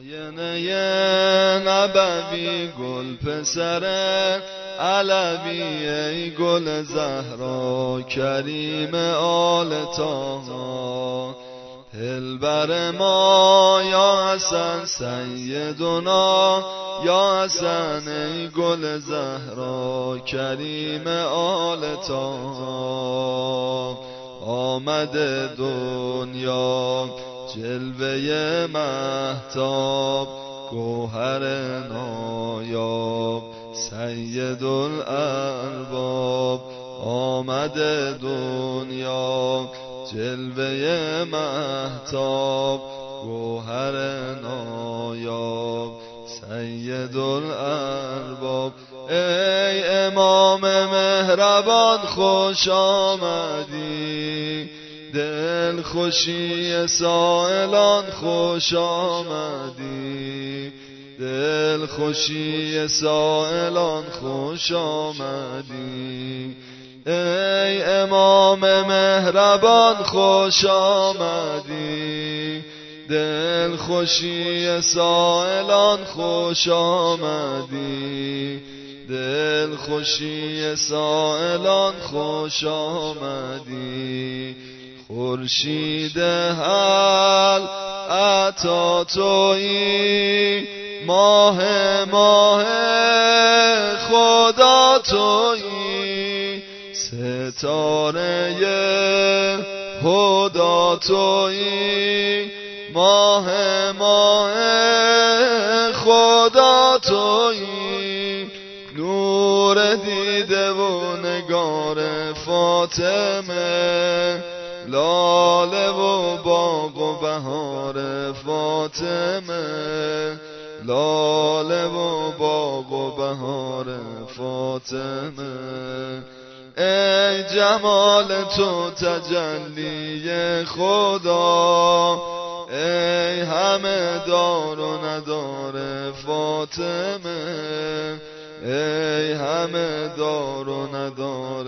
آینه نبوی گل پسر علوی ای گل زهرا کریم آل طاها دلبر ما یا حسن سیدنا یا حسن ای گل زهرا کریم آل طاها آمده دنیا جلوه مهتاب گوهر نایاب سید الارباب آمده دنیا جلوه مهتاب گوهر نایاب سید الارباب ای امام مهربان خوش آمدی دل خوشی سائلان خوش آمدی دل خوشی سائلان خوش آمدی ای امام مهربان خوش آمدی دل خوشی سائلان خوش آمدی دل خوشی سائلان خوش آمدی خورشید حل عطا تویی ماه خدا تویی ستاره هدا تویی ماه خدا تویی نور دیده و نگار فاطمه لاله و باغ و بهار فاطمه لاله و باغ و بهار فاطمه ای جمال تو تجلی خدا ای همه دار و ندار فاطمه ای همه دار و ندار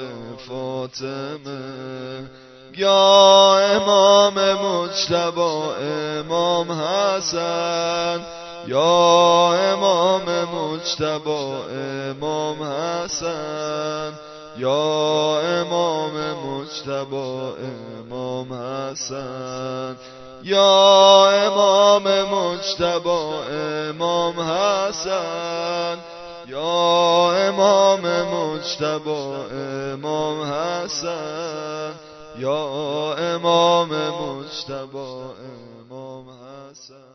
فاطمه یا امام مجتبی امام حسن یا امام مجتبی امام حسن یا امام مجتبی امام حسن یا امام مجتبی امام حسن یا امام مجتبی امام حسن یا امام مجتبی امام حسن